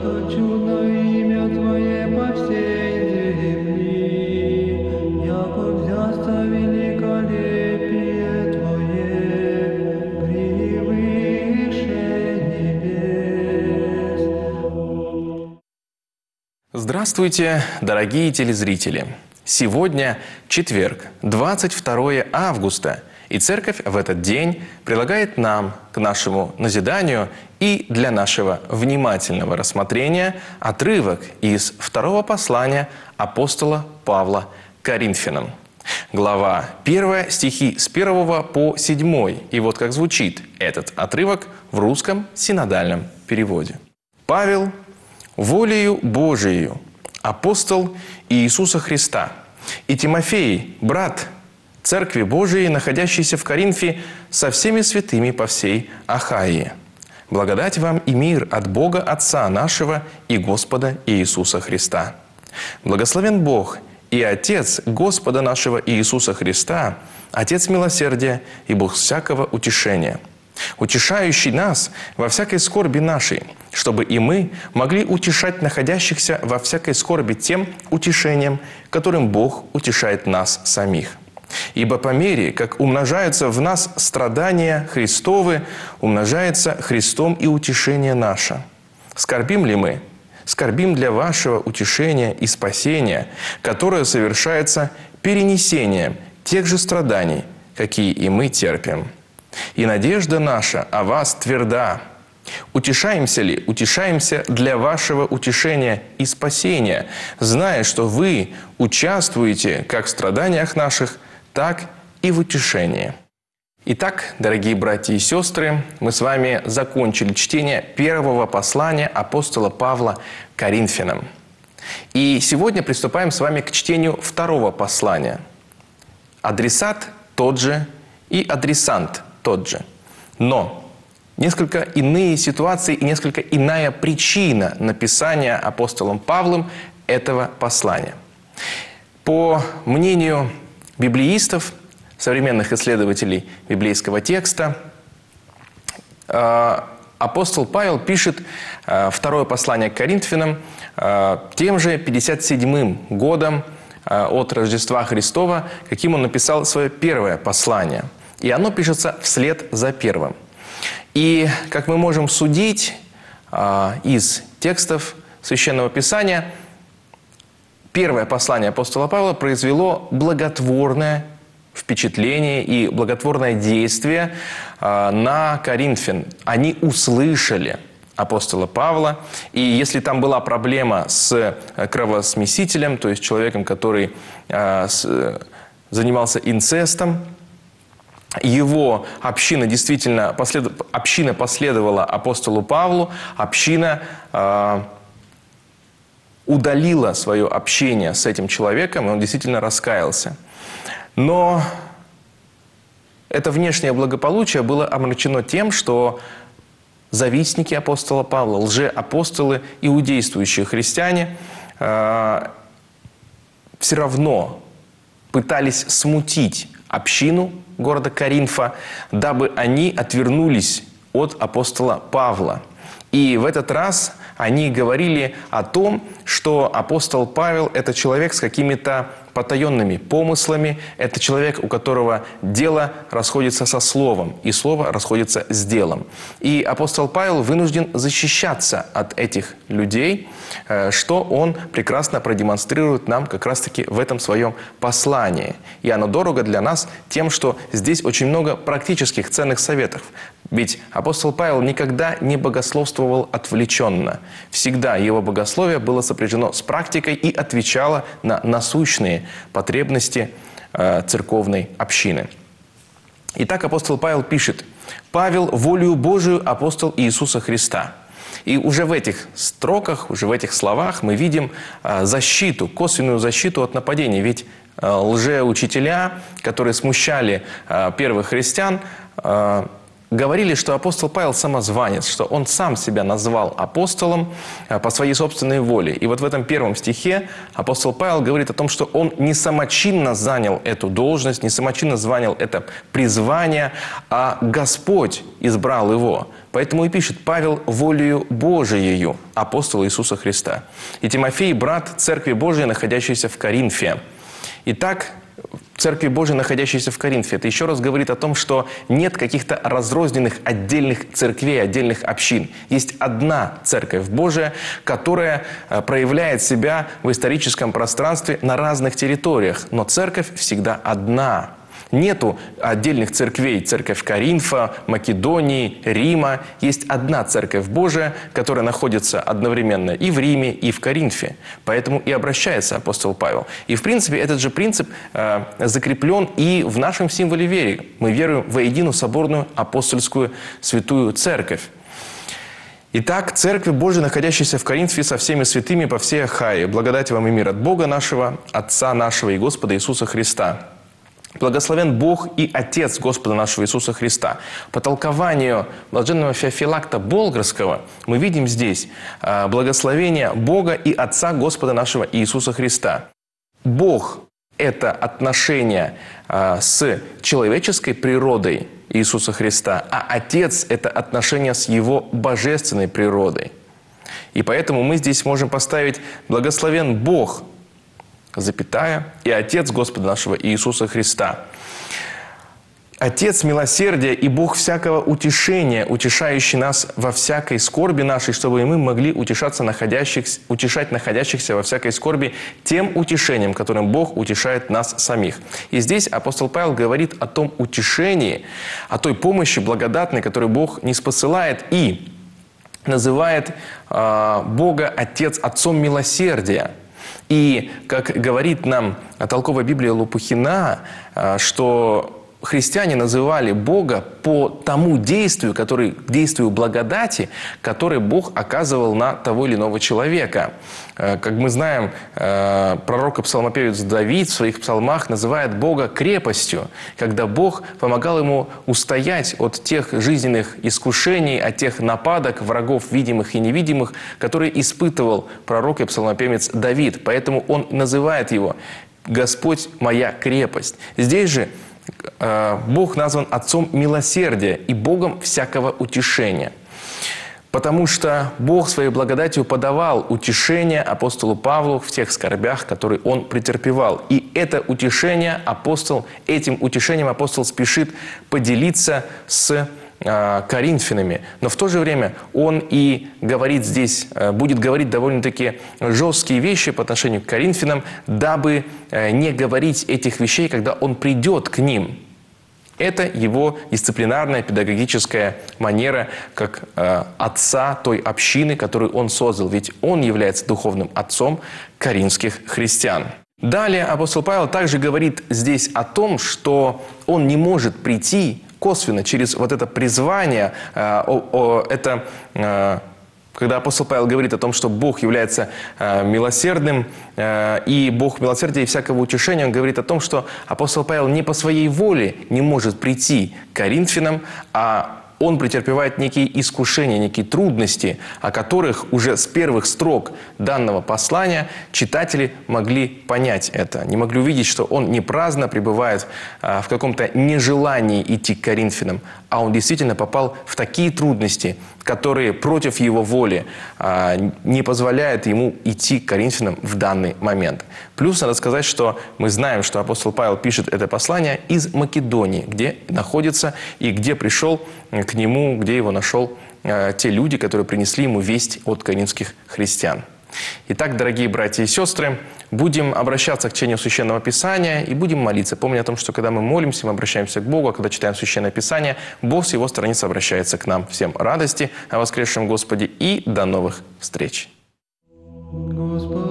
что чудно имя Твое по всей земли, яко взяться великолепие Твое превыше небес. Здравствуйте, дорогие телезрители! Сегодня четверг, 22 августа, и Церковь в этот день предлагает нам, к нашему назиданию и для нашего внимательного рассмотрения, отрывок из второго послания апостола Павла Коринфянам. Глава 1, стихи с 1 по 7. И вот как звучит этот отрывок в русском синодальном переводе. «Павел, волею Божией, апостол Иисуса Христа, и Тимофей, брат Церкви Божией, находящейся в Коринфе, со всеми святыми по всей Ахаии. Благодать вам и мир от Бога Отца нашего и Господа Иисуса Христа. Благословен Бог и Отец Господа нашего Иисуса Христа, Отец милосердия и Бог всякого утешения, утешающий нас во всякой скорби нашей, чтобы и мы могли утешать находящихся во всякой скорби тем утешением, которым Бог утешает нас самих. Ибо по мере, как умножаются в нас страдания Христовы, умножается Христом и утешение наше. Скорбим ли мы? Скорбим для вашего утешения и спасения, которое совершается перенесением тех же страданий, какие и мы терпим. И надежда наша о вас тверда. Утешаемся ли? Утешаемся для вашего утешения и спасения, зная, что вы участвуете как в страданиях наших, так и в утешении». Итак, дорогие братья и сестры, мы с вами закончили чтение первого послания апостола Павла Коринфянам. И сегодня приступаем с вами к чтению второго послания. Адресат тот же и адресант тот же. Но несколько иные ситуации и несколько иная причина написания апостолом Павлом этого послания. По мнению библеистов, современных исследователей библейского текста, апостол Павел пишет второе послание к Коринфянам тем же 57-м годом от Рождества Христова, каким он написал свое первое послание. И оно пишется вслед за первым. И, как мы можем судить из текстов Священного Писания, первое послание апостола Павла произвело благотворное впечатление и благотворное действие на коринфян. Они услышали апостола Павла, и если там была проблема с кровосмесителем, то есть человеком, который занимался инцестом, его община действительно последовала апостолу Павлу, община удалила свое общение с этим человеком, и он действительно раскаялся. Но это внешнее благополучие было омрачено тем, что завистники апостола Павла, лжеапостолы, иудействующие христиане все равно пытались смутить общину города Коринфа, дабы они отвернулись от апостола Павла. И в этот раз они говорили о том, что апостол Павел – это человек с какими-то потаенными помыслами, это человек, у которого дело расходится со словом, и слово расходится с делом. И апостол Павел вынужден защищаться от этих людей, что он прекрасно продемонстрирует нам как раз-таки в этом своем послании. И оно дорого для нас тем, что здесь очень много практических ценных советов. Ведь апостол Павел никогда не богословствовал отвлеченно. Всегда его богословие было сопряжено с практикой и отвечало на насущные потребности церковной общины. Итак, апостол Павел пишет: «Павел, волею Божию, апостол Иисуса Христа». И уже в этих строках, уже в этих словах мы видим защиту, косвенную защиту от нападений. Ведь лжеучителя, которые смущали первых христиан, говорили, что апостол Павел самозванец, что он сам себя назвал апостолом по своей собственной воле. И вот в этом первом стихе апостол Павел говорит о том, что он не самочинно занял эту должность, не самочинно занял это призвание, а Господь избрал его. Поэтому и пишет: Павел волею Божиею, апостол Иисуса Христа. И Тимофей, брат Церкви Божией, находящейся в Коринфе. Итак, Церкви Божией, находящейся в Коринфе, это еще раз говорит о том, что нет каких-то разрозненных отдельных церквей, отдельных общин. Есть одна Церковь Божия, которая проявляет себя в историческом пространстве на разных территориях. Но Церковь всегда одна. Нету отдельных церквей. Церковь Коринфа, Македонии, Рима. Есть одна Церковь Божия, которая находится одновременно и в Риме, и в Коринфе. Поэтому и обращается апостол Павел. И в принципе этот же принцип закреплен и в нашем символе веры. Мы веруем во единую соборную апостольскую святую Церковь. Итак, Церковь Божия, находящаяся в Коринфе со всеми святыми по всей Ахае, благодать вам и мир от Бога нашего, Отца нашего и Господа Иисуса Христа. Благословен Бог и Отец Господа нашего Иисуса Христа. По толкованию блаженного Феофилакта Болгорского мы видим здесь благословение Бога и Отца Господа нашего Иисуса Христа. Бог – это отношение с человеческой природой Иисуса Христа, а Отец – это отношение с Его божественной природой. И поэтому мы здесь можем поставить «Благословен Бог», запятая, и Отец Господа нашего Иисуса Христа. Отец милосердия и Бог всякого утешения, утешающий нас во всякой скорби нашей, чтобы и мы могли утешать находящихся во всякой скорби тем утешением, которым Бог утешает нас самих. И здесь апостол Павел говорит о том утешении, о той помощи благодатной, которую Бог ниспосылает, и называет Бога Отец Отцом милосердия. И, как говорит нам толковая Библия Лопухина, что христиане называли Бога по тому действию, действию благодати, которое Бог оказывал на того или иного человека. Как мы знаем, пророк и псалмопевец Давид в своих псалмах называет Бога крепостью, когда Бог помогал ему устоять от тех жизненных искушений, от тех нападок врагов видимых и невидимых, которые испытывал пророк и псалмопевец Давид. Поэтому он называет его «Господь моя крепость». Здесь же Бог назван Отцом милосердия и Богом всякого утешения. Потому что Бог своей благодатью подавал утешение апостолу Павлу в тех скорбях, которые он претерпевал. И это утешение этим утешением апостол спешит поделиться с коринфянами. Но в то же время он и говорит здесь, будет говорить довольно-таки жесткие вещи по отношению к коринфянам, дабы не говорить этих вещей, когда он придет к ним. Это его дисциплинарная педагогическая манера как отца той общины, которую он создал. Ведь он является духовным отцом коринфских христиан. Далее апостол Павел также говорит здесь о том, что он не может прийти косвенно через вот это призвание, когда апостол Павел говорит о том, что Бог является милосердным, и Бог милосердия и всякого утешения, он говорит о том, что апостол Павел не по своей воле не может прийти к коринфянам, а он претерпевает некие искушения, некие трудности, о которых уже с первых строк данного послания читатели могли понять это. Не могли увидеть, что он не праздно пребывает в каком-то нежелании идти к коринфянам, а он действительно попал в такие трудности, которые против его воли не позволяют ему идти к коринфянам в данный момент. Плюс надо сказать, что мы знаем, что апостол Павел пишет это послание из Македонии, где находится и где пришел к нему, где его нашел те люди, которые принесли ему весть от коринфских христиан. Итак, дорогие братья и сестры, будем обращаться к чтению Священного Писания и будем молиться. Помня о том, что когда мы молимся, мы обращаемся к Богу, а когда читаем Священное Писание, Бог с Его страницы обращается к нам. Всем радости о воскресшем Господе и до новых встреч! Господи.